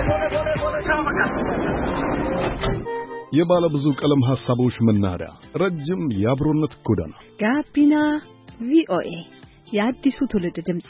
የባለ ብዙ ቀለም ሐሳቦች መናኸሪያ ረጅም የአብሮነት ጎዳና ጋቢና ቪኦኤ የአዲሱ ትውልድ ድምጽ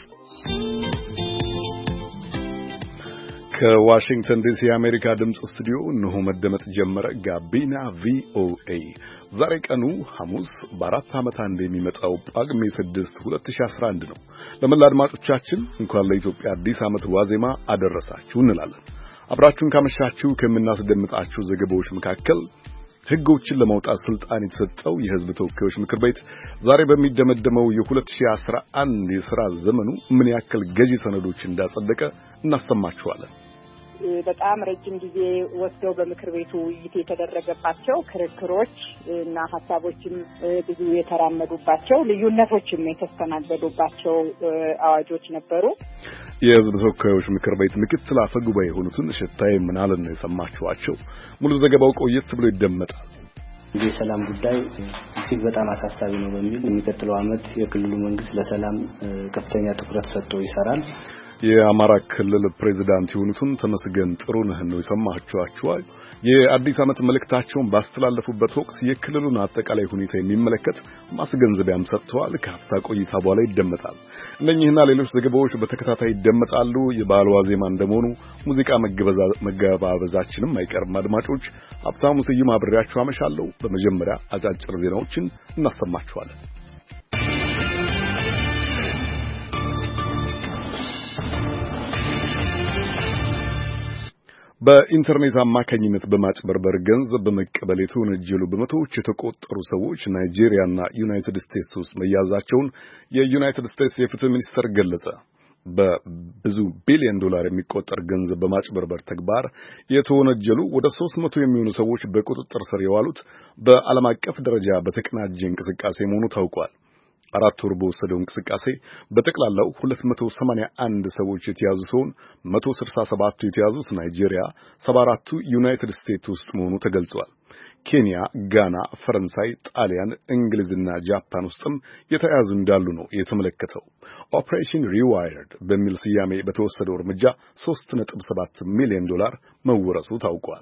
ከዋሽንግተን ዲሲ የአሜሪካ ድምጽ ስቱዲዮ እነሆ መደመጥ ጀመረ። ጋቢና ቪኦኤ ዛሬ ቀኑ ሐሙስ በአራት ዓመት አንድ የሚመጣው ጳጉሜ 6 2011 ነው። ለመላ አድማጮቻችን እንኳን ለኢትዮጵያ አዲስ ዓመት ዋዜማ አደረሳችሁ እንላለን። አብራችሁን ካመሻችሁ ከምናስደምጣችሁ ዘገባዎች መካከል ሕጎችን ለማውጣት ስልጣን የተሰጠው የሕዝብ ተወካዮች ምክር ቤት ዛሬ በሚደመደመው የ2011 የሥራ ዘመኑ ምን ያክል ገዢ ሰነዶች እንዳጸደቀ እናሰማችኋለን። በጣም ረጅም ጊዜ ወስደው በምክር ቤቱ ውይይት የተደረገባቸው ክርክሮች እና ሐሳቦችም ብዙ የተራመዱባቸው ልዩነቶችም የተስተናገዱባቸው አዋጆች ነበሩ። የሕዝብ ተወካዮች ምክር ቤት ምክትል አፈ ጉባኤ የሆኑትን ሽታዬ ምናልን ነው የሰማችኋቸው። ሙሉ ዘገባው ቆየት ብሎ ይደመጣል። የሰላም ጉዳይ እጅግ በጣም አሳሳቢ ነው በሚል የሚቀጥለው ዓመት የክልሉ መንግስት ለሰላም ከፍተኛ ትኩረት ሰጥቶ ይሰራል። የአማራ ክልል ፕሬዝዳንት የሆኑትን ተመስገን ጥሩነህ ነው የሰማችኋቸው። የአዲስ ዓመት መልእክታቸውን ባስተላለፉበት ወቅት የክልሉን አጠቃላይ ሁኔታ የሚመለከት ማስገንዘቢያም ሰጥተዋል። ከሀፍታ ቆይታ በኋላ ይደመጣል። እነኚህና ሌሎች ዘገባዎች በተከታታይ ይደመጣሉ። የበዓል ዋዜማ እንደመሆኑ ሙዚቃ መገባበዛችንም አይቀርም። አድማጮች፣ ሀብታሙ ስዩም አብሬያችሁ አመሻለሁ። በመጀመሪያ አጫጭር ዜናዎችን እናሰማችኋለን። በኢንተርኔት አማካኝነት በማጭበርበር ገንዘብ በመቀበል የተወነጀሉ በመቶዎች የተቆጠሩ ሰዎች ናይጄሪያና ዩናይትድ ስቴትስ ውስጥ መያዛቸውን የዩናይትድ ስቴትስ የፍትህ ሚኒስቴር ገለጸ። በብዙ ቢሊዮን ዶላር የሚቆጠር ገንዘብ በማጭበርበር ተግባር የተወነጀሉ ወደ 300 የሚሆኑ ሰዎች በቁጥጥር ስር የዋሉት በዓለም አቀፍ ደረጃ በተቀናጀ እንቅስቃሴ መሆኑ ታውቋል። 4 ወር በወሰደው እንቅስቃሴ በጠቅላላው 281 ሰዎች የተያዙ ሲሆን 167ቱ የተያዙት ናይጄሪያ፣ 74ቱ ዩናይትድ ስቴትስ ውስጥ መሆኑ ተገልጿል። ኬንያ፣ ጋና፣ ፈረንሳይ፣ ጣሊያን፣ እንግሊዝና ጃፓን ውስጥም የተያዙ እንዳሉ ነው የተመለከተው። ኦፕሬሽን ሪዋይርድ በሚል ስያሜ በተወሰደው እርምጃ 3.7 ሚሊዮን ዶላር መወረሱ ታውቋል።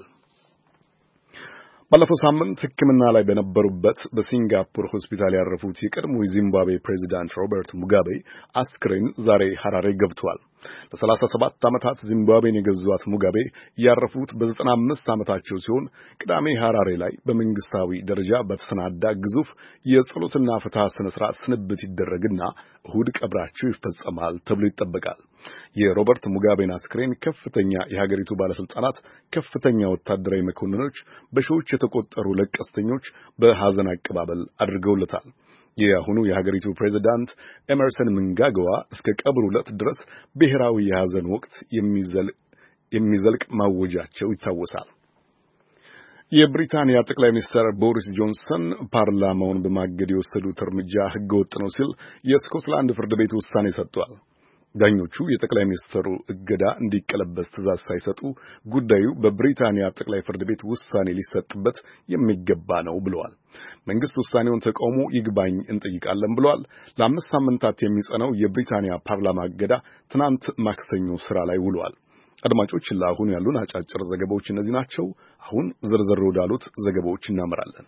ባለፈው ሳምንት ሕክምና ላይ በነበሩበት በሲንጋፖር ሆስፒታል ያረፉት የቀድሞ የዚምባብዌ ፕሬዝዳንት ሮበርት ሙጋቤ አስክሬን ዛሬ ሐራሬ ገብቷል። ለ37 ዓመታት ዚምባብዌን የገዟት ሙጋቤ ያረፉት በ95 ዓመታቸው ሲሆን ቅዳሜ ሐራሬ ላይ በመንግስታዊ ደረጃ በተሰናዳ ግዙፍ የጸሎትና ፍትሐ ስነ ስርዓት ስንብት ይደረግና እሁድ ቀብራቸው ይፈጸማል ተብሎ ይጠበቃል። የሮበርት ሙጋቤን አስክሬን ከፍተኛ የሀገሪቱ ባለስልጣናት፣ ከፍተኛ ወታደራዊ መኮንኖች፣ በሺዎች የተቆጠሩ ለቀስተኞች በሐዘን አቀባበል አድርገውለታል። የአሁኑ የሀገሪቱ ፕሬዝዳንት ኤመርሰን ምንጋጋዋ እስከ ቀብሩ ዕለት ድረስ ብሔራዊ የሐዘን ወቅት የሚዘልቅ ማወጃቸው ይታወሳል። የብሪታንያ ጠቅላይ ሚኒስትር ቦሪስ ጆንሰን ፓርላማውን በማገድ የወሰዱት እርምጃ ሕገወጥ ነው ሲል የስኮትላንድ ፍርድ ቤት ውሳኔ ሰጥቷል። ዳኞቹ የጠቅላይ ሚኒስትሩ እገዳ እንዲቀለበስ ትዕዛዝ ሳይሰጡ ጉዳዩ በብሪታንያ ጠቅላይ ፍርድ ቤት ውሳኔ ሊሰጥበት የሚገባ ነው ብለዋል። መንግስት ውሳኔውን ተቃውሞ ይግባኝ እንጠይቃለን ብለዋል። ለ5 ሳምንታት የሚጸናው የብሪታንያ ፓርላማ እገዳ ትናንት ማክሰኞ ስራ ላይ ውሏል። አድማጮች፣ ለአሁኑ ያሉን አጫጭር ዘገባዎች እነዚህ ናቸው። አሁን ዝርዝር ወዳሉት ዘገባዎች እናመራለን።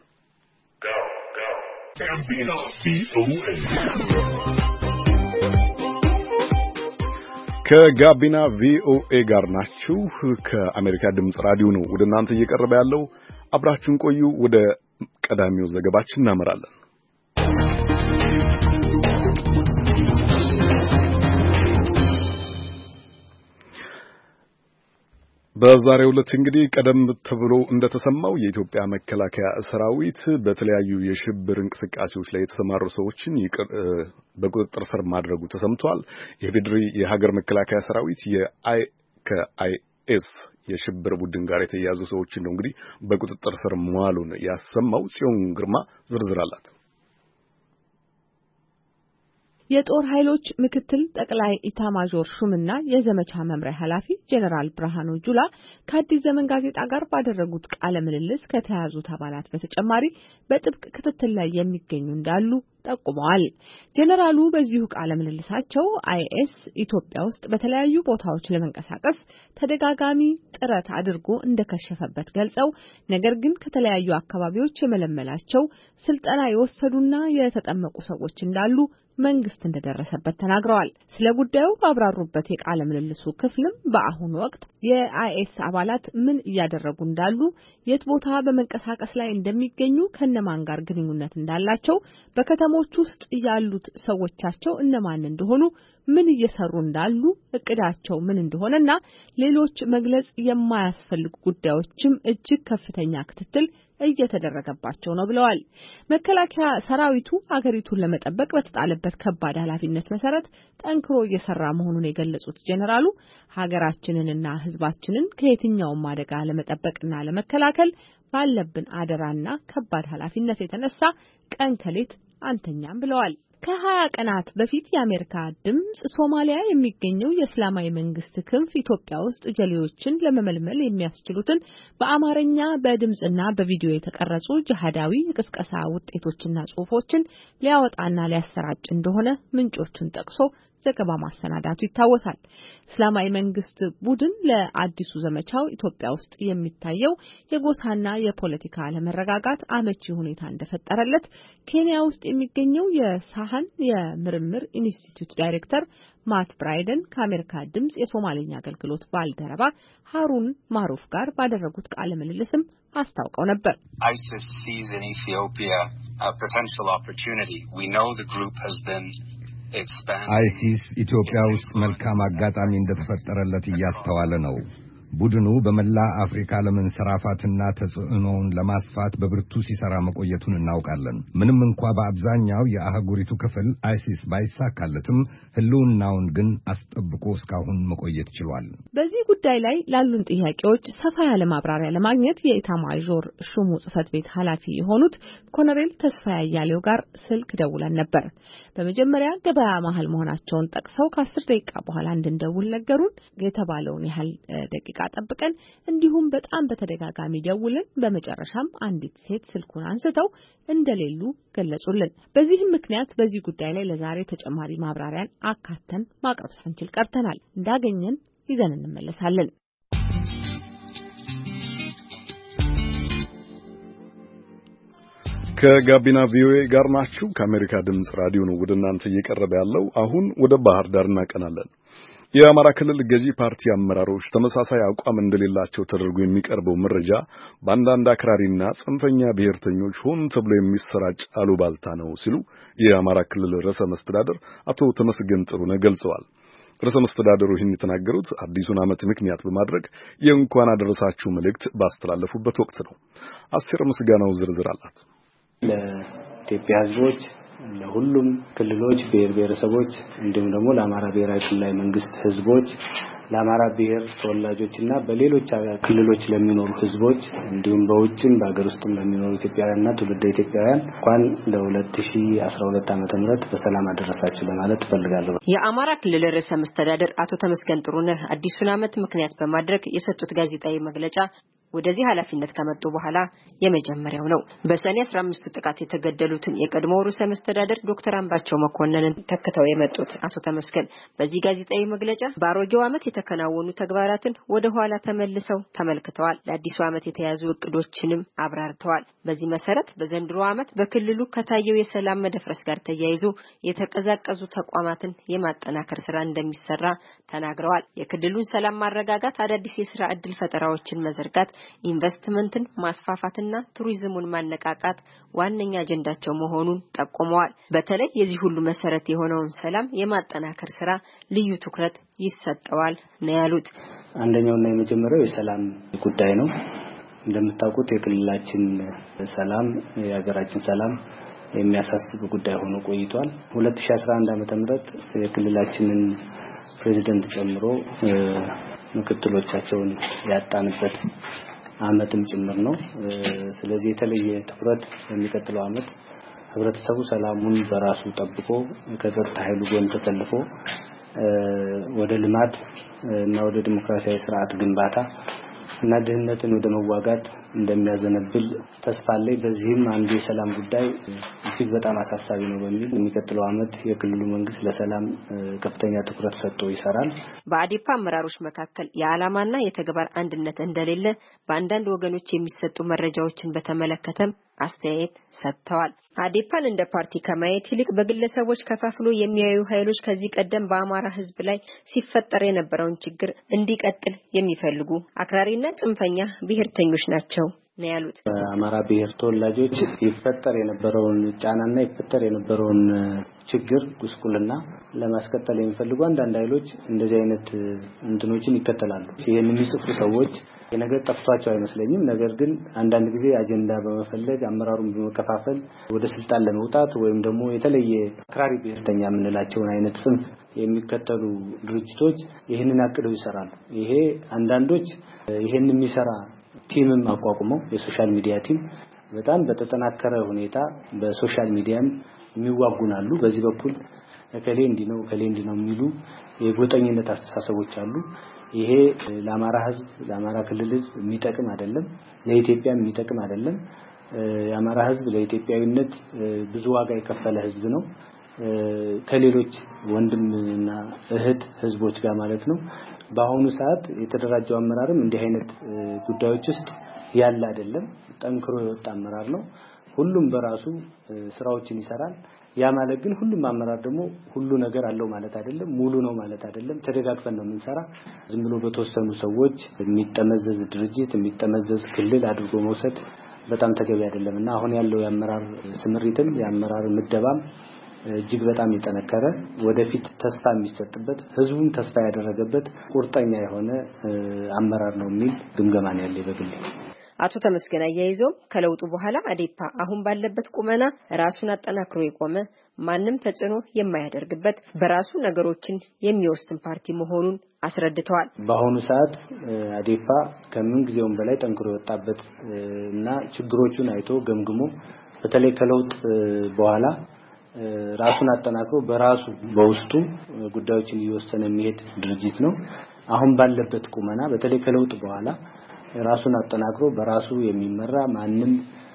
ከጋቢና ቪኦኤ ጋር ናችሁ። ከአሜሪካ ድምጽ ራዲዮ ነው ወደ እናንተ እየቀረበ ያለው። አብራችሁን ቆዩ። ወደ ቀዳሚው ዘገባችን እናመራለን። በዛሬው ዕለት እንግዲህ ቀደም ተብሎ እንደተሰማው የኢትዮጵያ መከላከያ ሰራዊት በተለያዩ የሽብር እንቅስቃሴዎች ላይ የተሰማሩ ሰዎችን በቁጥጥር ስር ማድረጉ ተሰምቷል። የፌዴራል የሀገር መከላከያ ሰራዊት ከአይኤስ የሽብር ቡድን ጋር የተያያዙ ሰዎችን ነው እንግዲህ በቁጥጥር ስር መዋሉን ያሰማው። ጽዮን ግርማ ዝርዝር አላት። የጦር ኃይሎች ምክትል ጠቅላይ ኢታማዦር ሹምና የዘመቻ መምሪያ ኃላፊ ጄኔራል ብርሃኑ ጁላ ከአዲስ ዘመን ጋዜጣ ጋር ባደረጉት ቃለ ምልልስ ከተያዙት አባላት በተጨማሪ በጥብቅ ክትትል ላይ የሚገኙ እንዳሉ ጠቁመዋል። ጄኔራሉ በዚሁ ቃለ ምልልሳቸው አይኤስ ኢትዮጵያ ውስጥ በተለያዩ ቦታዎች ለመንቀሳቀስ ተደጋጋሚ ጥረት አድርጎ እንደከሸፈበት ገልጸው ነገር ግን ከተለያዩ አካባቢዎች የመለመላቸው ስልጠና የወሰዱና የተጠመቁ ሰዎች እንዳሉ መንግስት እንደደረሰበት ተናግረዋል። ስለ ጉዳዩ ባብራሩበት የቃለ ምልልሱ ክፍልም በአሁኑ ወቅት የአይኤስ አባላት ምን እያደረጉ እንዳሉ፣ የት ቦታ በመንቀሳቀስ ላይ እንደሚገኙ፣ ከነማን ጋር ግንኙነት እንዳላቸው፣ በከተሞች ውስጥ ያሉት ሰዎቻቸው እነማን እንደሆኑ፣ ምን እየሰሩ እንዳሉ፣ እቅዳቸው ምን እንደሆነና ሌሎች መግለጽ የማያስፈልጉ ጉዳዮችም እጅግ ከፍተኛ ክትትል እየተደረገባቸው ነው ብለዋል። መከላከያ ሰራዊቱ አገሪቱን ለመጠበቅ በተጣለበት ከባድ ኃላፊነት መሰረት ጠንክሮ እየሰራ መሆኑን የገለጹት ጄኔራሉ ሀገራችንንና ሕዝባችንን ከየትኛውም አደጋ ለመጠበቅና ለመከላከል ባለብን አደራና ከባድ ኃላፊነት የተነሳ ቀን ከሌት አንተኛም ብለዋል። ከ20 ቀናት በፊት የአሜሪካ ድምጽ ሶማሊያ የሚገኘው የእስላማዊ መንግስት ክንፍ ኢትዮጵያ ውስጥ ጀሌዎችን ለመመልመል የሚያስችሉትን በአማርኛ በድምጽና በቪዲዮ የተቀረጹ ጂሃዳዊ የቅስቀሳ ውጤቶችና ጽሁፎችን ሊያወጣና ሊያሰራጭ እንደሆነ ምንጮቹን ጠቅሶ ዘገባ ማሰናዳቱ ይታወሳል። እስላማዊ መንግስት ቡድን ለአዲሱ ዘመቻው ኢትዮጵያ ውስጥ የሚታየው የጎሳና የፖለቲካ አለመረጋጋት አመቺ ሁኔታ እንደፈጠረለት ኬንያ ውስጥ የሚገኘው የሳህን የምርምር ኢንስቲትዩት ዳይሬክተር ማት ብራይደን ከአሜሪካ ድምጽ የሶማሌኛ አገልግሎት ባልደረባ ሃሩን ማሩፍ ጋር ባደረጉት ቃለ ምልልስም አስታውቀው ነበር። ISIS sees in Ethiopia a potential opportunity. We know the group has been አይሲስ ኢትዮጵያ ውስጥ መልካም አጋጣሚ እንደተፈጠረለት እያስተዋለ ነው። ቡድኑ በመላ አፍሪካ ለመንሰራፋትና ተጽዕኖውን ለማስፋት በብርቱ ሲሰራ መቆየቱን እናውቃለን። ምንም እንኳ በአብዛኛው የአህጉሪቱ ክፍል አይሲስ ባይሳካለትም ህልውናውን ግን አስጠብቆ እስካሁን መቆየት ችሏል። በዚህ ጉዳይ ላይ ላሉን ጥያቄዎች ሰፋ ያለ ማብራሪያ ለማግኘት የኢታማዦር ሹሙ ጽህፈት ቤት ኃላፊ የሆኑት ኮሎኔል ተስፋዬ አያሌው ጋር ስልክ ደውለን ነበር። በመጀመሪያ ገበያ መሃል መሆናቸውን ጠቅሰው ከ10 ደቂቃ በኋላ እንድንደውል ነገሩን። የተባለውን ያህል ደቂቃ ጠብቀን እንዲሁም በጣም በተደጋጋሚ ደውልን። በመጨረሻም አንዲት ሴት ስልኩን አንስተው እንደሌሉ ገለጹልን። በዚህም ምክንያት በዚህ ጉዳይ ላይ ለዛሬ ተጨማሪ ማብራሪያን አካተን ማቅረብ ሳንችል ቀርተናል። እንዳገኘን ይዘን እንመለሳለን። ከጋቢና ቪኦኤ ጋር ናችሁ። ከአሜሪካ ድምጽ ራዲዮ ነው ወደ እናንተ እየቀረበ ያለው። አሁን ወደ ባህር ዳር እናቀናለን። የአማራ ክልል ገዢ ፓርቲ አመራሮች ተመሳሳይ አቋም እንደሌላቸው ተደርጎ የሚቀርበው መረጃ በአንዳንድ አክራሪና ጽንፈኛ ብሔርተኞች ሆን ተብሎ የሚሰራጭ አሉባልታ ነው ሲሉ የአማራ ክልል ርዕሰ መስተዳድር አቶ ተመስገን ጥሩነህ ገልጸዋል። ርዕሰ መስተዳድሩ ይህን የተናገሩት አዲሱን ዓመት ምክንያት በማድረግ የእንኳን አደረሳችሁ መልእክት ባስተላለፉበት ወቅት ነው። አስቴር ምስጋናው ዝርዝር አላት። ለኢትዮጵያ ሕዝቦች ለሁሉም ክልሎች ብሔር ብሔረሰቦች እንዲሁም ደግሞ ለአማራ ብሔራዊ ክልላዊ መንግስት ሕዝቦች ለአማራ ብሔር ተወላጆችና በሌሎች ክልሎች ለሚኖሩ ሕዝቦች እንዲሁም በውጭም በአገር ውስጥም ለሚኖሩ ኢትዮጵያውያንና ትውልደ ኢትዮጵያውያን እንኳን ለ2012 ዓመተ ምህረት በሰላም አደረሳችሁ ለማለት እፈልጋለሁ። የአማራ ክልል ርዕሰ መስተዳድር አቶ ተመስገን ጥሩነህ አዲሱን ዓመት ምክንያት በማድረግ የሰጡት ጋዜጣዊ መግለጫ ወደዚህ ኃላፊነት ከመጡ በኋላ የመጀመሪያው ነው። በሰኔ 15 ጥቃት የተገደሉትን የቀድሞው ርዕሰ መስተዳድር ዶክተር አምባቸው መኮንንን ተከታው የመጡት አቶ ተመስገን በዚህ ጋዜጣዊ መግለጫ በአሮጌው ዓመት የተከናወኑ ተግባራትን ወደ ኋላ ተመልሰው ተመልክተዋል። ለአዲሱ ዓመት የተያዙ እቅዶችንም አብራርተዋል። በዚህ መሰረት በዘንድሮ ዓመት በክልሉ ከታየው የሰላም መደፍረስ ጋር ተያይዞ የተቀዛቀዙ ተቋማትን የማጠናከር ስራ እንደሚሰራ ተናግረዋል። የክልሉን ሰላም ማረጋጋት፣ አዳዲስ የሥራ ዕድል ፈጠራዎችን መዘርጋት፣ ኢንቨስትመንትን ማስፋፋትና ቱሪዝሙን ማነቃቃት ዋነኛ አጀንዳቸው መሆኑን ጠቁመዋል። በተለይ የዚህ ሁሉ መሰረት የሆነውን ሰላም የማጠናከር ስራ ልዩ ትኩረት ይሰጠዋል ነው ያሉት። አንደኛውና የመጀመሪያው የሰላም ጉዳይ ነው። እንደምታውቁት የክልላችን ሰላም የሀገራችን ሰላም የሚያሳስብ ጉዳይ ሆኖ ቆይቷል። 2011 ዓመተ ምህረት የክልላችንን ፕሬዝዳንት ጨምሮ ምክትሎቻቸውን ያጣንበት ዓመትም ጭምር ነው። ስለዚህ የተለየ ትኩረት የሚቀጥለው ዓመት ህብረተሰቡ ሰላሙን በራሱ ጠብቆ ከጸጥታ ኃይሉ ጎን ተሰልፎ ወደ ልማት እና ወደ ዲሞክራሲያዊ ስርዓት ግንባታ እና ድህነትን ወደ መዋጋት እንደሚያዘነብል ተስፋ አለኝ። በዚህም አንዱ የሰላም ጉዳይ እጅግ በጣም አሳሳቢ ነው በሚል የሚቀጥለው ዓመት የክልሉ መንግስት ለሰላም ከፍተኛ ትኩረት ሰጥቶ ይሰራል። በአዴፓ አመራሮች መካከል የዓላማና የተግባር አንድነት እንደሌለ በአንዳንድ ወገኖች የሚሰጡ መረጃዎችን በተመለከተም አስተያየት ሰጥተዋል። አዴፓን እንደ ፓርቲ ከማየት ይልቅ በግለሰቦች ከፋፍሎ የሚያዩ ኃይሎች ከዚህ ቀደም በአማራ ህዝብ ላይ ሲፈጠር የነበረውን ችግር እንዲቀጥል የሚፈልጉ አክራሪና ጽንፈኛ ብሔርተኞች ናቸው ነው ያሉት። በአማራ ብሔር ተወላጆች ይፈጠር የነበረውን ጫናና ይፈጠር የነበረውን ችግር ጉስቁልና ለማስቀጠል የሚፈልጉ አንዳንድ ኃይሎች እንደዚህ አይነት እንትኖችን ይከተላሉ። ይሄን የሚጽፉ ሰዎች የነገር ጠፍቷቸው አይመስለኝም። ነገር ግን አንዳንድ ጊዜ አጀንዳ በመፈለግ አመራሩን በመከፋፈል ወደ ስልጣን ለመውጣት ወይም ደግሞ የተለየ አክራሪ ብሔርተኛ የምንላቸውን አይነት ጽንፍ የሚከተሉ ድርጅቶች ይሄንን አቅደው ይሰራሉ። ይሄ አንዳንዶች ይሄን የሚሰራ ቲምም አቋቁመው የሶሻል ሚዲያ ቲም በጣም በተጠናከረ ሁኔታ በሶሻል ሚዲያም የሚዋጉናሉ። በዚህ በኩል ከሌ እንዲነው የሚሉ የጎጠኝነት አስተሳሰቦች አሉ። ይሄ ለአማራ ህዝብ ለአማራ ክልል ህዝብ የሚጠቅም አይደለም፣ ለኢትዮጵያ የሚጠቅም አይደለም። የአማራ ህዝብ ለኢትዮጵያዊነት ብዙ ዋጋ የከፈለ ህዝብ ነው። ከሌሎች ወንድምና እህት ህዝቦች ጋር ማለት ነው። በአሁኑ ሰዓት የተደራጀው አመራርም እንዲህ አይነት ጉዳዮች ውስጥ ያለ አይደለም። ጠንክሮ የወጣ አመራር ነው። ሁሉም በራሱ ስራዎችን ይሰራል። ያ ማለት ግን ሁሉም አመራር ደግሞ ሁሉ ነገር አለው ማለት አይደለም፣ ሙሉ ነው ማለት አይደለም። ተደጋግፈን ነው የምንሰራ። ዝም ብሎ በተወሰኑ ሰዎች የሚጠመዘዝ ድርጅት የሚጠመዘዝ ክልል አድርጎ መውሰድ በጣም ተገቢ አይደለምና አሁን ያለው የአመራር ስምሪትም የአመራር ምደባም እጅግ በጣም የጠነከረ ወደፊት ተስፋ የሚሰጥበት ህዝቡም ተስፋ ያደረገበት ቁርጠኛ የሆነ አመራር ነው የሚል ግምገማ ነው ያለኝ በግሌ። አቶ ተመስገን አያይዘው ከለውጡ በኋላ አዴፓ አሁን ባለበት ቁመና ራሱን አጠናክሮ የቆመ ማንም ተጽዕኖ የማያደርግበት በራሱ ነገሮችን የሚወስን ፓርቲ መሆኑን አስረድተዋል። በአሁኑ ሰዓት አዴፓ ከምን ጊዜውም በላይ ጠንክሮ የወጣበት እና ችግሮቹን አይቶ ገምግሞ በተለይ ከለውጥ በኋላ ራሱን አጠናክሮ በራሱ በውስጡ ጉዳዮችን እየወሰነ የሚሄድ ድርጅት ነው። አሁን ባለበት ቁመና በተለይ ከለውጥ በኋላ ራሱን አጠናክሮ በራሱ የሚመራ ማንም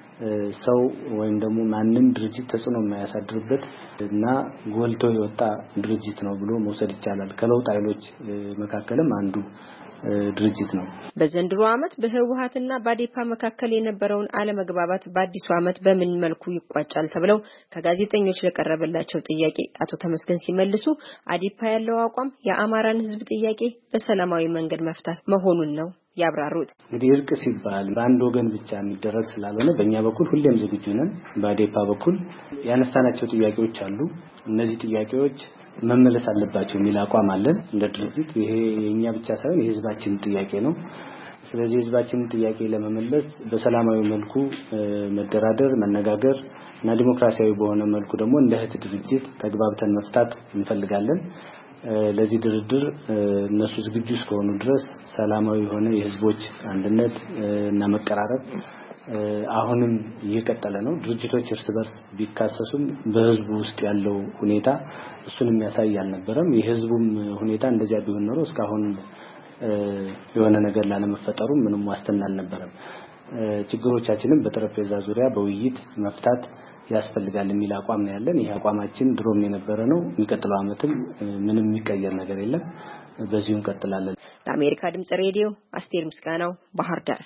ሰው ወይም ደግሞ ማንም ድርጅት ተጽዕኖ የማያሳድርበት እና ጎልቶ የወጣ ድርጅት ነው ብሎ መውሰድ ይቻላል። ከለውጥ ኃይሎች መካከልም አንዱ ድርጅት ነው። በዘንድሮ ዓመት በህወሓትና በአዴፓ መካከል የነበረውን አለመግባባት በአዲሱ ዓመት በምን መልኩ ይቋጫል ተብለው ከጋዜጠኞች ለቀረበላቸው ጥያቄ አቶ ተመስገን ሲመልሱ አዴፓ ያለው አቋም የአማራን ህዝብ ጥያቄ በሰላማዊ መንገድ መፍታት መሆኑን ነው ያብራሩት። እንግዲህ እርቅ ሲባል በአንድ ወገን ብቻ የሚደረግ ስላልሆነ በእኛ በኩል ሁሌም ዝግጁ ነን። በአዴፓ በኩል ያነሳናቸው ጥያቄዎች አሉ። እነዚህ ጥያቄዎች መመለስ አለባቸው የሚል አቋም አለን እንደ ድርጅት። ይሄ የኛ ብቻ ሳይሆን የህዝባችን ጥያቄ ነው። ስለዚህ የህዝባችንን ጥያቄ ለመመለስ በሰላማዊ መልኩ መደራደር፣ መነጋገር እና ዲሞክራሲያዊ በሆነ መልኩ ደግሞ እንደ እህት ድርጅት ተግባብተን መፍታት እንፈልጋለን። ለዚህ ድርድር እነሱ ዝግጁ እስከሆኑ ድረስ ሰላማዊ የሆነ የህዝቦች አንድነት እና መቀራረብ አሁንም እየቀጠለ ነው። ድርጅቶች እርስ በርስ ቢካሰሱም በህዝቡ ውስጥ ያለው ሁኔታ እሱን የሚያሳይ አልነበረም። የህዝቡም ሁኔታ እንደዚያ ቢሆን ኖሮ እስካሁን የሆነ ነገር ላለመፈጠሩ ምንም ዋስትና አልነበረም። ችግሮቻችንን በጠረጴዛ ዙሪያ በውይይት መፍታት ያስፈልጋል የሚል አቋም ነው ያለን። ይሄ አቋማችን ድሮም የነበረ ነው። የሚቀጥለው ዓመትም ምንም የሚቀየር ነገር የለም። በዚሁ እንቀጥላለን። ለአሜሪካ ድምጽ ሬዲዮ አስቴር ምስጋናው ባህር ዳር።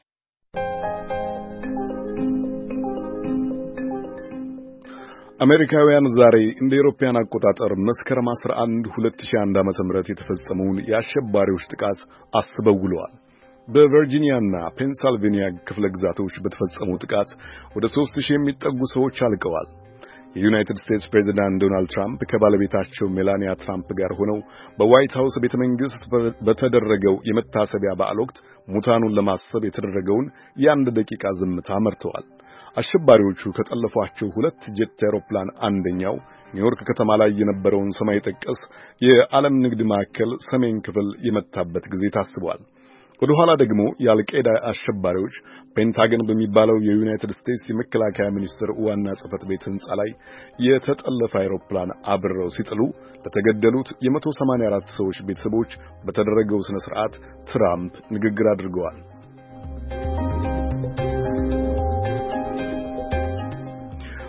አሜሪካውያን ዛሬ እንደ አውሮፓውያን አቆጣጠር መስከረም 11 2001 ዓ.ም የተፈጸመውን የአሸባሪዎች ጥቃት አስበው ውለዋል። በቨርጂኒያና ፔንሲልቬኒያ ክፍለ ግዛቶች በተፈጸመው ጥቃት ወደ 3000 የሚጠጉ ሰዎች አልቀዋል። የዩናይትድ ስቴትስ ፕሬዝዳንት ዶናልድ ትራምፕ ከባለቤታቸው ሜላኒያ ትራምፕ ጋር ሆነው በዋይት ሃውስ ቤተመንግስት በተደረገው የመታሰቢያ በዓል ወቅት ሙታኑን ለማሰብ የተደረገውን የ1 ደቂቃ ዝምታ መርተዋል። አሸባሪዎቹ ከጠለፏቸው 2 ጄት አውሮፕላን አንደኛው ኒውዮርክ ከተማ ላይ የነበረውን ሰማይ ጠቀስ የዓለም ንግድ ማዕከል ሰሜን ክፍል የመታበት ጊዜ ታስቧል። ወደ ኋላ ደግሞ የአልቃይዳ አሸባሪዎች ፔንታገን በሚባለው የዩናይትድ ስቴትስ የመከላከያ ሚኒስቴር ዋና ጽሕፈት ቤት ሕንጻ ላይ የተጠለፈ አውሮፕላን አብረው ሲጥሉ ለተገደሉት የ184 ሰዎች ቤተሰቦች በተደረገው ስነ ስርዓት ትራምፕ ንግግር አድርገዋል።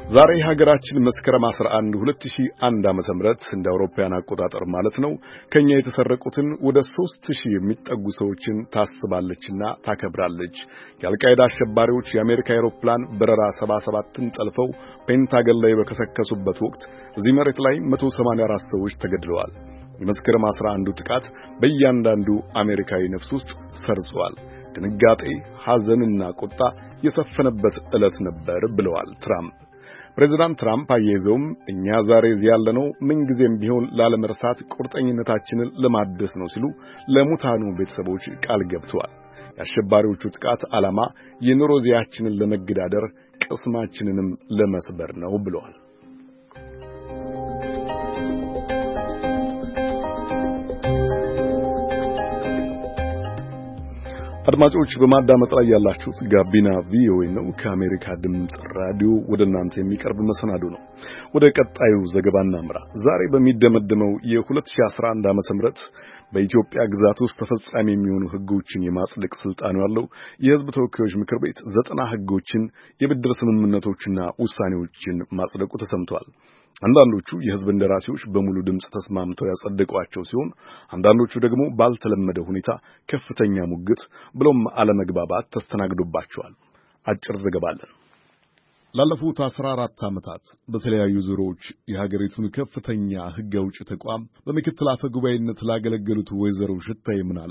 ዛሬ ሀገራችን መስከረም 11 2001 ዓመተ ምህረት እንደ አውሮፓውያን አቆጣጠር ማለት ነው ከኛ የተሰረቁትን ወደ 3000 የሚጠጉ ሰዎችን ታስባለችና ታከብራለች። የአልቃይዳ አሸባሪዎች የአሜሪካ አውሮፕላን በረራ 77ን ጠልፈው ፔንታገን ላይ በከሰከሱበት ወቅት እዚህ መሬት ላይ 184 ሰዎች ተገድለዋል። የመስከረም 11ዱ ጥቃት በእያንዳንዱ አሜሪካዊ ነፍስ ውስጥ ሰርጿል። ድንጋጤ፣ ሐዘንና ቁጣ የሰፈነበት ዕለት ነበር ብለዋል ትራምፕ። ፕሬዚዳንት ትራምፕ አያይዘውም እኛ ዛሬ እዚህ ያለነው ምንጊዜም ቢሆን ላለመርሳት ቁርጠኝነታችንን ለማደስ ነው ሲሉ ለሙታኑ ቤተሰቦች ቃል ገብተዋል። የአሸባሪዎቹ ጥቃት ዓላማ የኑሮ ዘይቤያችንን ለመገዳደር ቅስማችንንም ለመስበር ነው ብለዋል። አድማጮች በማዳመጥ ላይ ያላችሁት ጋቢና ቪኦኤ ነው። ከአሜሪካ ድምጽ ራዲዮ ወደ እናንተ የሚቀርብ መሰናዶ ነው። ወደ ቀጣዩ ዘገባ እናምራ። ዛሬ በሚደመደመው የ2011 ዓመተ ምህረት በኢትዮጵያ ግዛት ውስጥ ተፈጻሚ የሚሆኑ ሕጎችን የማጽደቅ ስልጣኑ ያለው የሕዝብ ተወካዮች ምክር ቤት 90 ሕጎችን የብድር ስምምነቶችና ውሳኔዎችን ማጽደቁ ተሰምቷል። አንዳንዶቹ የሕዝብ እንደራሴዎች በሙሉ ድምጽ ተስማምተው ያጸደቋቸው ሲሆን አንዳንዶቹ ደግሞ ባልተለመደ ሁኔታ ከፍተኛ ሙግት ብሎም አለመግባባት ተስተናግዶባቸዋል። አጭር ዘገባ አለን። ላለፉት 14 ዓመታት በተለያዩ ዙሮች የሀገሪቱን ከፍተኛ ሕግ አውጪ ተቋም በምክትል አፈ ጉባኤነት ላገለገሉት ወይዘሮ ሽታዬ ምናለ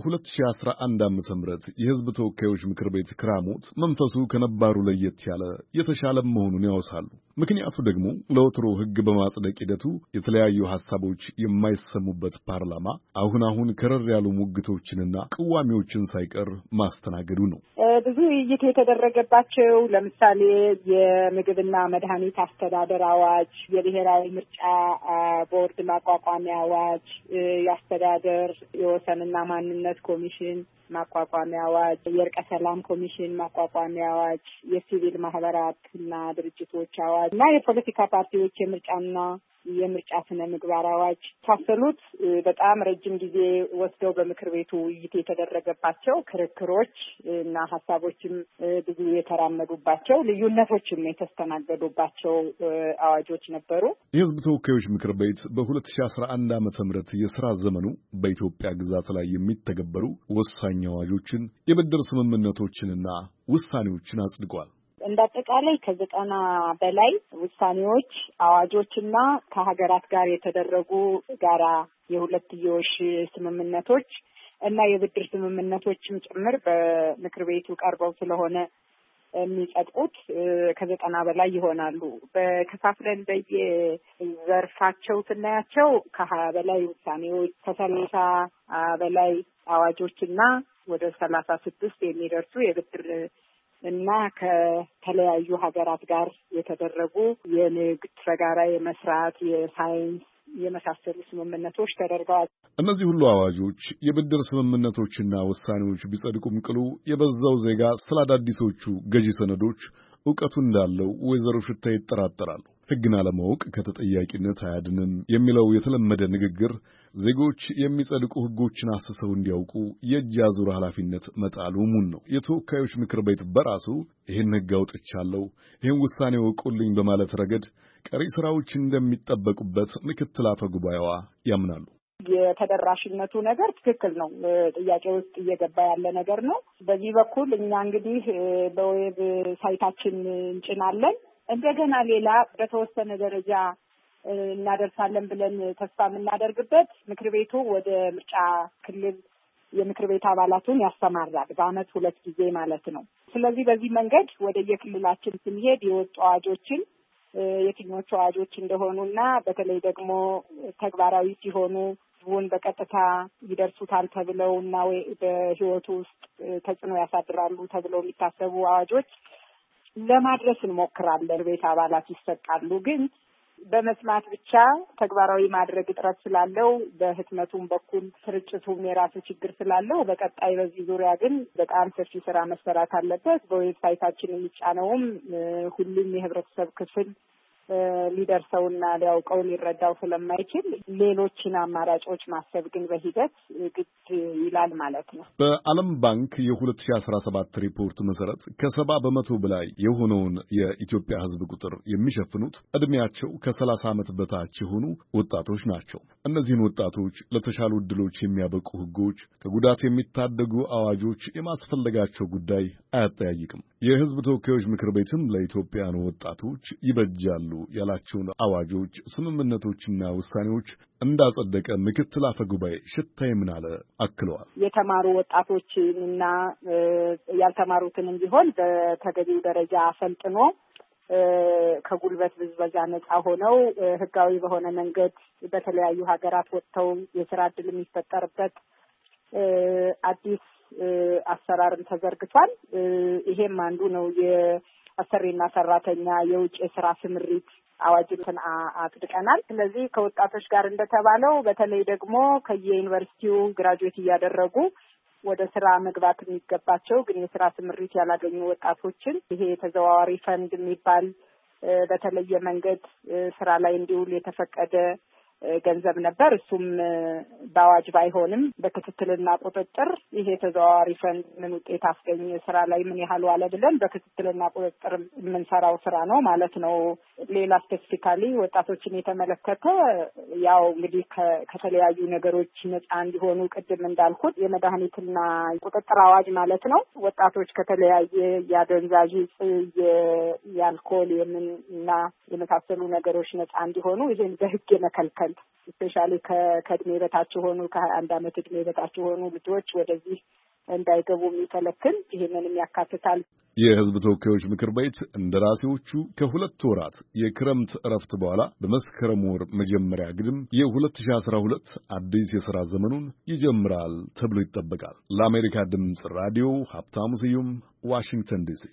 የ2011 ዓመተ ምህረት የሕዝብ ተወካዮች ምክር ቤት ክራሞት መንፈሱ ከነባሩ ለየት ያለ የተሻለ መሆኑን ያወሳሉ። ምክንያቱ ደግሞ ለወትሮ ሕግ በማጽደቅ ሂደቱ የተለያዩ ሐሳቦች የማይሰሙበት ፓርላማ አሁን ከረር ያሉ ሙግቶችንና ቅዋሚዎችን ሳይቀር ማስተናገዱ ነው። ብዙ ውይይት የተደረገባቸው ለምሳሌ የምግብና መድኃኒት አስተዳደር አዋጅ፣ የብሔራዊ ምርጫ ቦርድ ማቋቋሚያ አዋጅ፣ የአስተዳደር የወሰንና ማንነት ኮሚሽን ማቋቋሚያ አዋጅ፣ የእርቀ ሰላም ኮሚሽን ማቋቋሚያ አዋጅ፣ የሲቪል ማህበራትና ድርጅቶች አዋጅ እና የፖለቲካ ፓርቲዎች የምርጫ ስነ ምግባር አዋጅ ታሰሉት በጣም ረጅም ጊዜ ወስደው በምክር ቤቱ ውይይት የተደረገባቸው ክርክሮች እና ሀሳቦችም ብዙ የተራመዱባቸው ልዩነቶችም የተስተናገዱባቸው አዋጆች ነበሩ። የሕዝብ ተወካዮች ምክር ቤት በ2011 ዓመተ ምህረት የሥራ ዘመኑ በኢትዮጵያ ግዛት ላይ የሚተገበሩ ወሳኝ አዋጆችን፣ የብድር ስምምነቶችንና ውሳኔዎችን አጽድቋል። እንዳጠቃላይ ከ90 በላይ ውሳኔዎች፣ አዋጆችና ከሀገራት ጋር የተደረጉ ጋራ የሁለትዮሽ ስምምነቶች እና የብድር ስምምነቶችም ጭምር በምክር ቤቱ ቀርበው ስለሆነ የሚጸድቁት ከ90 በላይ ይሆናሉ። በከፋፍለን በየዘርፋቸው ስናያቸው ከ20 በላይ ውሳኔዎች፣ ከ30 በላይ አዋጆችና ወደ 36 የሚደርሱ የብድር እና ከተለያዩ ሀገራት ጋር የተደረጉ የንግድ በጋራ የመስራት የሳይንስ የመሳሰሉ ስምምነቶች ተደርገዋል። እነዚህ ሁሉ አዋጆች፣ የብድር ስምምነቶችና ውሳኔዎች ቢጸድቁም ቅሉ የበዛው ዜጋ ስለ አዳዲሶቹ ገዢ ሰነዶች ዕውቀቱ እንዳለው ወይዘሮ ሽታዬ ይጠራጠራሉ። ሕግን አለማወቅ ከተጠያቂነት አያድንም የሚለው የተለመደ ንግግር ዜጎች የሚጸድቁ ሕጎችን አስሰው እንዲያውቁ የእጅ አዙር ኃላፊነት መጣሉ ሙን ነው። የተወካዮች ምክር ቤት በራሱ ይህን ሕግ አውጥቻለሁ፣ ይህን ውሳኔ ወቁልኝ በማለት ረገድ ቀሪ ስራዎች እንደሚጠበቁበት ምክትል አፈ ጉባኤዋ ያምናሉ። የተደራሽነቱ ነገር ትክክል ነው። ጥያቄ ውስጥ እየገባ ያለ ነገር ነው። በዚህ በኩል እኛ እንግዲህ በዌብ ሳይታችን እንጭናለን። እንደገና ሌላ በተወሰነ ደረጃ እናደርሳለን ብለን ተስፋ የምናደርግበት ምክር ቤቱ ወደ ምርጫ ክልል የምክር ቤት አባላቱን ያሰማራል። በዓመት 2 ጊዜ ማለት ነው። ስለዚህ በዚህ መንገድ ወደ የክልላችን ስንሄድ የወጡ አዋጆችን የትኞቹ አዋጆች እንደሆኑና በተለይ ደግሞ ተግባራዊ ሲሆኑ ህዝቡን በቀጥታ ይደርሱታል ተብለው እና በህይወቱ ውስጥ ተጽዕኖ ያሳድራሉ ተብለው የሚታሰቡ አዋጆች ለማድረስ እንሞክራለን። ቤት አባላት ይሰጣሉ። ግን በመስማት ብቻ ተግባራዊ ማድረግ እጥረት ስላለው በህትመቱም በኩል ስርጭቱም የራሱ ችግር ስላለው በቀጣይ በዚህ ዙሪያ ግን በጣም ሰፊ ስራ መሰራት አለበት። በዌብሳይታችን የሚጫነውም ሁሉም የህብረተሰብ ክፍል ሊደርሰውና ሊያውቀው ሊረዳው ስለማይችል ሌሎችን አማራጮች ማሰብ ግን በሂደት ግድ ይላል ማለት ነው። በዓለም ባንክ የ2017 ሪፖርት መሰረት ከ70 በመቶ በላይ የሆነውን የኢትዮጵያ ሕዝብ ቁጥር የሚሸፍኑት ዕድሜያቸው ከ30 ዓመት በታች የሆኑ ወጣቶች ናቸው። እነዚህን ወጣቶች ለተሻሉ ዕድሎች የሚያበቁ ሕጎች፣ ከጉዳት የሚታደጉ አዋጆች የማስፈለጋቸው ጉዳይ አያጠያይቅም። የሕዝብ ተወካዮች ምክር ቤትም ለኢትዮጵያውያኑ ወጣቶች ይበጃሉ ያላቸውን አዋጆች፣ ስምምነቶችና ውሳኔዎች እንዳጸደቀ ምክትል አፈ ጉባኤ ሽታዬ ምናለ አክለዋል። የተማሩ ወጣቶችንና ያልተማሩትንም ቢሆን በተገቢው ደረጃ አሰልጥኖ ከጉልበት ብዝበዛ ነጻ ሆነው ህጋዊ በሆነ መንገድ በተለያዩ ሀገራት ወጥተው የስራ ዕድል የሚፈጠርበት አዲስ አሰራርን ተዘርግቷል። ይሄም አንዱ ነው። የአሰሪና ሰራተኛ የውጭ የስራ ስምሪት አዋጅን አጽድቀናል። ስለዚህ ከወጣቶች ጋር እንደተባለው በተለይ ደግሞ ከየዩኒቨርሲቲው ግራጁዌት እያደረጉ ወደ ስራ መግባት የሚገባቸው ግን የስራ ስምሪት ያላገኙ ወጣቶችን ይሄ የተዘዋዋሪ ፈንድ የሚባል በተለየ መንገድ ስራ ላይ እንዲውል የተፈቀደ ገንዘብ ነበር። እሱም በአዋጅ ባይሆንም በክትትልና ቁጥጥር ይሄ ተዘዋዋሪ ፈንድ ምን ውጤት አስገኘ፣ ስራ ላይ ምን ያህል ዋለ ብለን በክትትልና ቁጥጥር የምንሰራው ስራ ነው ማለት ነው። ሌላ ስፔሲፊካሊ ወጣቶችን የተመለከተ ያው እንግዲህ ከተለያዩ ነገሮች ነጻ እንዲሆኑ ቅድም እንዳልኩት የመድኃኒትና ቁጥጥር አዋጅ ማለት ነው። ወጣቶች ከተለያየ የአደንዛዥ ዕፅ፣ የአልኮል እና የመሳሰሉ ነገሮች ነጻ እንዲሆኑ ይሄን በህግ የመከልከል ስፔሻሊ ከእድሜ በታች ሆኑ ከ21 ዓመት እድሜ በታች ሆኑ ልጆች ወደዚህ እንዳይገቡ የሚከለክል ይሄንንም ያካትታል። የሕዝብ ተወካዮች ምክር ቤት እንደራሴዎቹ ከ2 ወራት የክረምት እረፍት በኋላ በመስከረም ወር መጀመሪያ ግድም የ2012 አዲስ የሥራ ዘመኑን ይጀምራል ተብሎ ይጠበቃል። ለአሜሪካ ድምፅ ራዲዮ ሀብታሙ ስዩም ዋሽንግተን ዲሲ።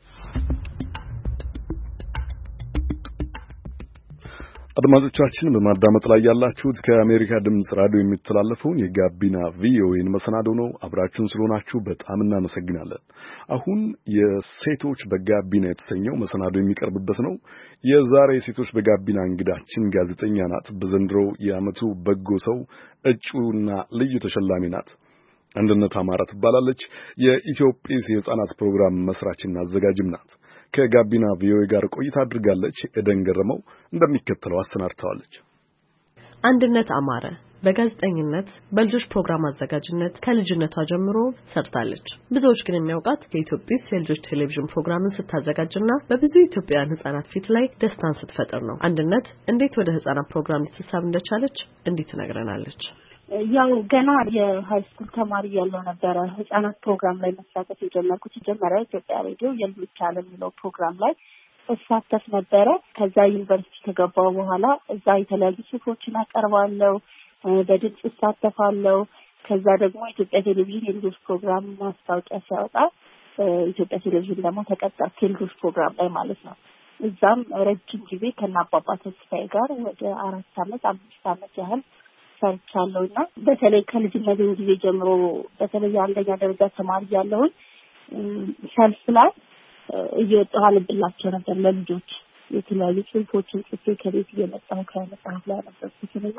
አድማጮቻችን በማዳመጥ ላይ ያላችሁት ከአሜሪካ ድምጽ ራዲዮ የሚተላለፈውን የጋቢና ቪኦኤን መሰናዶ ነው። አብራችሁን ስለሆናችሁ በጣም እናመሰግናለን። አሁን የሴቶች በጋቢና የተሰኘው መሰናዶ የሚቀርብበት ነው። የዛሬ የሴቶች በጋቢና እንግዳችን ጋዜጠኛ ናት። በዘንድሮው የዓመቱ በጎ ሰው እጩና ልዩ ተሸላሚ ናት። አንድነት አማረ ትባላለች። የኢትዮጲስ የሕፃናት ፕሮግራም መስራችና አዘጋጅም ናት። ከጋቢና ቪኦኤ ጋር ቆይታ አድርጋለች። ኤደን ገረመው እንደሚከተለው አሰናድተዋለች። አንድነት አማረ በጋዜጠኝነት በልጆች ፕሮግራም አዘጋጅነት ከልጅነቷ ጀምሮ ሰርታለች። ብዙዎች ግን የሚያውቃት የኢትዮጲስ የልጆች ቴሌቪዥን ፕሮግራምን ስታዘጋጅና በብዙ ኢትዮጵያውያን ሕፃናት ፊት ላይ ደስታን ስትፈጥር ነው። አንድነት እንዴት ወደ ሕፃናት ፕሮግራም ልትሳብ እንደቻለች እንዲህ ትነግረናለች። ያው ገና የሃይስኩል ተማሪ ያለው ነበረ ሕፃናት ፕሮግራም ላይ መሳተፍ የጀመርኩት። መጀመሪያ ኢትዮጵያ ሬዲዮ የልጆች ዓለም የሚለው ፕሮግራም ላይ እሳተፍ ነበረ። ከዛ ዩኒቨርሲቲ ከገባሁ በኋላ እዛ የተለያዩ ጽሑፎችን አቀርባለሁ፣ በድምጽ እሳተፋለሁ። ከዛ ደግሞ ኢትዮጵያ ቴሌቪዥን የልጆች ፕሮግራም ማስታወቂያ ሲያወጣ ኢትዮጵያ ቴሌቪዥን ደግሞ ተቀጠርኩ የልጆች ፕሮግራም ላይ ማለት ነው። እዛም ረጅም ጊዜ ከናባባ ተስፋዬ ጋር ወደ 5 ዓመት ያህል ሰርቻለሁና በተለይ ከልጅነቴ ጊዜ ጀምሮ በተለይ አንደኛ ደረጃ ተማሪ ያለሁኝ ሰልፍ ላይ እየወጣሁ አነብላቸው ነበር ለልጆች የተለያዩ ጽሑፎችን ጽፌ ከቤት እየመጣሁ ከመጽሐፍ ላይ አነበብኩትና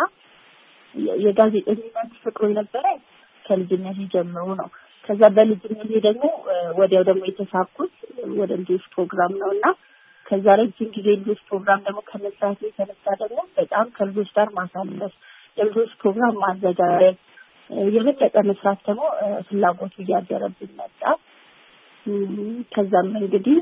የጋዜጠኝነት ፍቅሩ የነበረ ከልጅነቴ ጀምሮ ነው። ከዛ በልጅነቴ ደግሞ ወዲያው ደግሞ የተሳብኩት ወደ ልጆች ፕሮግራም ነውና ከዛ ረጅም ጊዜ ልጆች ፕሮግራም ደግሞ ከመስራት የተነሳ ደግሞ በጣም ከልጆች ጋር ማሳለፍ የልጆች ፕሮግራም ማዘጋጀት የበለጠ መስራት ደግሞ ፍላጎቱ እያደረብኝ መጣ። ከዛም እንግዲህ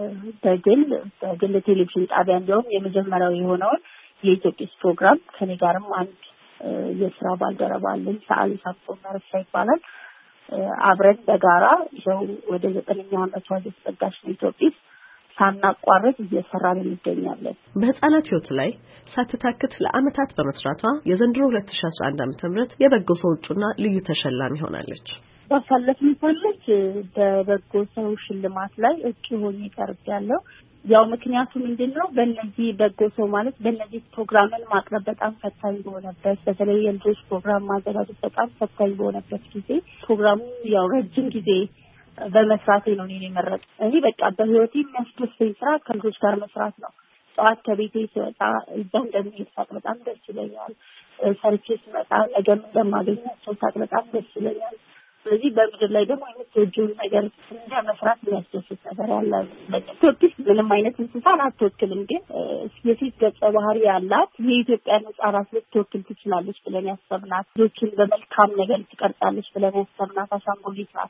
በግል ቴሌቪዥን ጣቢያ እንዲሁም የመጀመሪያው የሆነውን የኢትዮጲስ ፕሮግራም ከኔ ጋርም አንድ የስራ ባልደረባ አለኝ፣ ሰዓሊ ሳምሶን መረሻ ይባላል። አብረን በጋራ ይኸው ወደ 9ኛ ዓመቷ እየተጠጋች ነው ኢትዮጲስ ሳናቋርጥ እየሰራን እንገኛለን። በሕፃናት ሕይወት ላይ ሳትታክት ለዓመታት በመስራቷ የዘንድሮ 2011 ዓ.ም የበጎ ሰው እጩና ልዩ ተሸላሚ ሆናለች። ባሳለፍን ሳምንት በበጎ ሰው ሽልማት ላይ እጩ ሆኜ ቀርቤያለሁ። ያው ምክንያቱ ምንድነው? በእነዚህ በጎ ሰው ማለት በእነዚህ ፕሮግራምን ማቅረብ በጣም ፈታኝ በሆነበት በተለይ የልጆች ፕሮግራም ማዘጋጀት በጣም ፈታኝ በሆነበት ጊዜ ፕሮግራሙ ያው ረጅም ጊዜ በመስራቴ ነው እኔ የመረጥኩት። እኔ በቃ በህይወቴ የሚያስደስተኝ ስራ ከልጆች ጋር መስራት ነው። ጠዋት ከቤቴ ስወጣ እዛ እንደምሄድ ሳቅ በጣም ደስ ይለኛል። ሰርቼ ስመጣ ነገም እንደማገኛቸው ሳቅ በጣም ደስ ይለኛል። ስለዚህ በምድር ላይ ደግሞ የምትወጂውን ነገር እንደ መስራት የሚያስደስት ነገር ያለ ኢትዮጵያ ምንም አይነት እንስሳን አትወክልም፣ ግን የሴት ገጸ ባህሪ ያላት የኢትዮጵያን ሕጻናት ልትወክል ትችላለች ብለን ያሰብናት፣ ልጆችን በመልካም ነገር ትቀርጻለች ብለን ያሰብናት አሻንጉሊት ናት።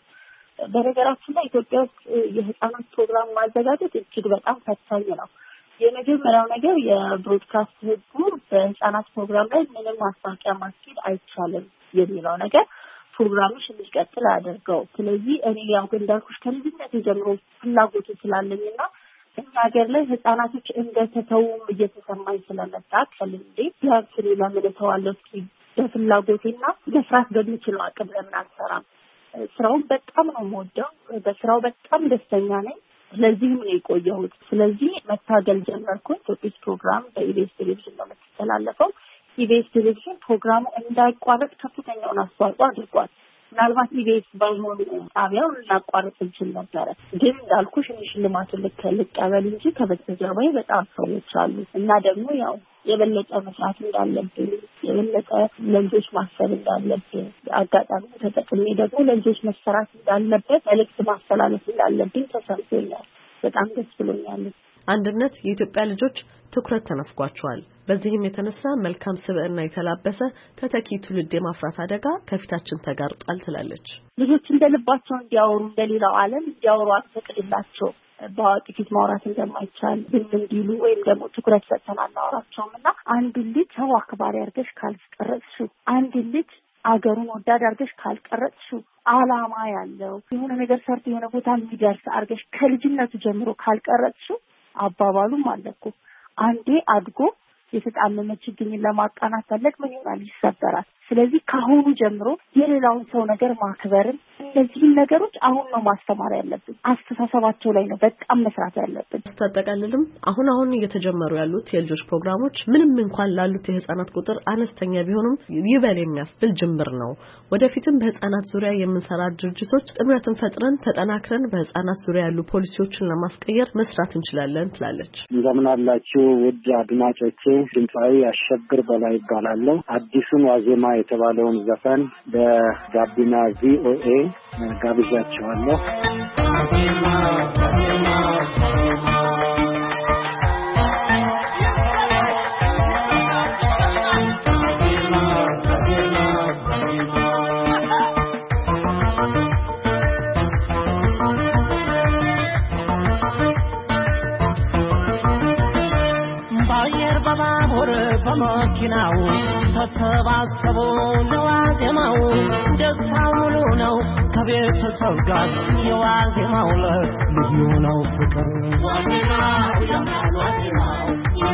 በነገራችን ላይ ኢትዮጵያ ውስጥ የሕጻናት ፕሮግራም ማዘጋጀት እጅግ በጣም ፈታኝ ነው። የመጀመሪያው ነገር የብሮድካስት ሕጉ በሕጻናት ፕሮግራም ላይ ምንም ማስታወቂያ ማስኬድ አይቻልም የሚለው ነገር ፕሮግራምሽ እንዲቀጥል አድርገው። ስለዚህ እኔ ያው እንዳልኩሽ ከልጅነት ጀምሮ ፍላጎቱ ስላለኝና እኛ ሀገር ላይ ሕጻናቶች እንደተተውም እየተሰማኝ ስለመጣ ከልንዴ ቢያንስ እኔ ለምን እተዋለሁ እስኪ በፍላጎቴና መስራት በምችለው አቅም ለምን አልሰራም? ስራውን በጣም ነው የምወደው፣ በስራው በጣም ደስተኛ ነኝ። ስለዚህም ነው የቆየሁት። ስለዚህ መታገል ጀመርኩኝ። ኢትዮጵያ ፕሮግራም በኢቢኤስ ቴሌቪዥን ነው የምትተላለፈው። ኢቢኤስ ቴሌቪዥን ፕሮግራሙ እንዳይቋረጥ ከፍተኛውን አስተዋጽኦ አድርጓል። ምናልባት ኢቢኤስ ባይሆን ጣቢያው ልናቋርጥ እንችል ነበረ። ግን እንዳልኩሽ ሽልማቱን ልቀበል እንጂ ከበስተጀርባዬ በጣም ሰዎች አሉ እና ደግሞ ያው የበለጠ መስራት እንዳለብን የበለጠ ለልጆች ማሰብ እንዳለብን አጋጣሚ ተጠቅሜ ደግሞ ለልጆች መሰራት እንዳለበት መልዕክት ማስተላለፍ እንዳለብኝ ተሰምቶኛል። በጣም ደስ ብሎኛል። አንድነት የኢትዮጵያ ልጆች ትኩረት ተነፍጓቸዋል። በዚህም የተነሳ መልካም ስብዕና የተላበሰ ተተኪ ትውልድ የማፍራት አደጋ ከፊታችን ተጋርጧል ትላለች። ልጆች እንደልባቸው እንዲያወሩ እንደሌላው ዓለም እንዲያወሩ አትፈቅድላቸው። በአዋቂ ፊት ማውራት እንደማይቻል ዝም እንዲሉ ወይም ደግሞ ትኩረት ሰጥተን አናወራቸውም እና አንድ ልጅ ሰው አክባሪ አድርገሽ ካልቀረጽሽው፣ አንድ ልጅ አገሩን ወዳድ አድርገሽ ካልቀረጽሽው፣ ዓላማ ያለው የሆነ ነገር ሰርቶ የሆነ ቦታ የሚደርስ አድርገሽ ከልጅነቱ ጀምሮ ካልቀረጽሽው አባባሉም አለኩ አንዴ አድጎ የተጣመመ ችግኝን ለማቃናት ፈለግ ምን ይሆናል? ይሰበራል። ስለዚህ ከአሁኑ ጀምሮ የሌላውን ሰው ነገር ማክበርን እነዚህን ነገሮች አሁን ነው ማስተማር ያለብን። አስተሳሰባቸው ላይ ነው በጣም መስራት ያለብን። ተጠቃልልም አሁን እየተጀመሩ ያሉት የልጆች ፕሮግራሞች ምንም እንኳን ላሉት የህፃናት ቁጥር አነስተኛ ቢሆኑም ይበል የሚያስብል ጅምር ነው። ወደፊትም በህፃናት ዙሪያ የምንሰራ ድርጅቶች ጥምረትን ፈጥረን ተጠናክረን በህፃናት ዙሪያ ያሉ ፖሊሲዎችን ለማስቀየር መስራት እንችላለን ትላለች። እንደምን አላችሁ ውድ አድማጮቼ፣ ድምፃዊ አሸብር በላይ ይባላለሁ። አዲሱን ዋዜማ የተባለውን ዘፈን በጋቢና ቪኦኤ ጋብዣቸዋለሁ። በመኪናው ተሰባሰቡ ለዋዜማው ደስታው ሙሉ ነው ከቤተሰብ ጋር የዋዜማው ልዩ ነው ፍቅር ዋዜማው ዋዜማው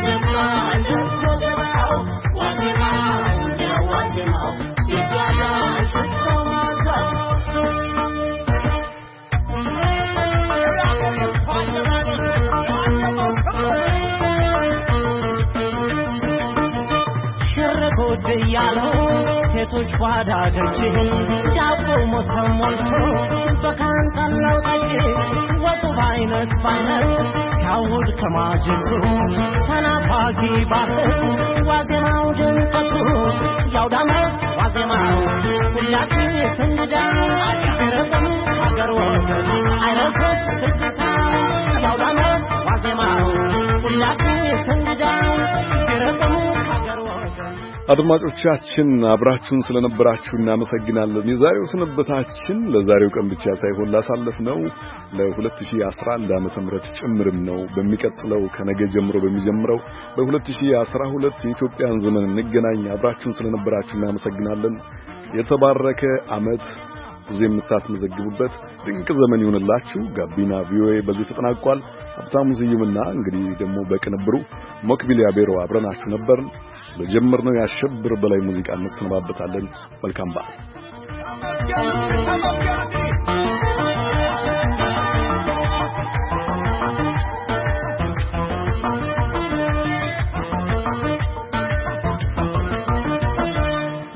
ያለው ሴቶች ጓዳ ደጅ ዳቦ ሞልቶ በካንጠላው ጠጅ ወጡ ባይነት ሲያውድ ከማጀቱ ተናፋቂ ባህል ዋዜማው ድምቀቱ ያውዳመት ዋዜማው ሁላችን የስንዳ ረቀም ሀገር ወገን አይረሰት ትዝታ ያውዳመት ዋዜማው ሁላችን የስንዳ ረቀም ሀገር ወገን። አድማጮቻችን አብራችሁን ስለነበራችሁ እናመሰግናለን። የዛሬው ስንብታችን ለዛሬው ቀን ብቻ ሳይሆን ላሳለፍነው ለ2011 ዓመተ ምህረት ጭምርም ነው። በሚቀጥለው ከነገ ጀምሮ በሚጀምረው በ2012 የኢትዮጵያን ዘመን እንገናኝ። አብራችሁን ስለነበራችሁ እናመሰግናለን። የተባረከ ዓመት ብዙ የምታስመዘግቡበት ድንቅ ዘመን ይሁንላችሁ። ጋቢና ቪኦኤ በዚህ ተጠናቋል። ሀብታሙ ስዩምና እንግዲህ ደግሞ በቅንብሩ ሞክቢሊያ ቤሮ አብረናችሁ ነበር። በጀመርነው ያሸብር በላይ ሙዚቃ እንሰናበታለን። መልካም በዓል።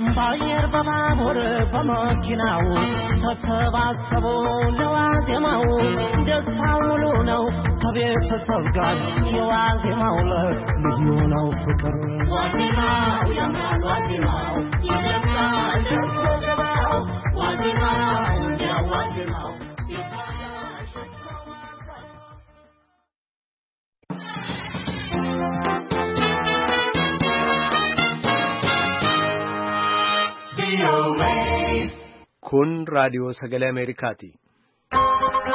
ባየር በባቡር በመኪናው ተሰባሰቡ ለዋዜማው ደስታ ሙሉ ነው ከቤተሰብ ጋር የዋዜማው ዕለት ልዩ ነው ፍቅር ዋዜማው ያምራል ዋዜማው ይደምቃል ደስታው ዋዜማው ያዋዜማው kun raadiyoo sagalee Ameerikaati.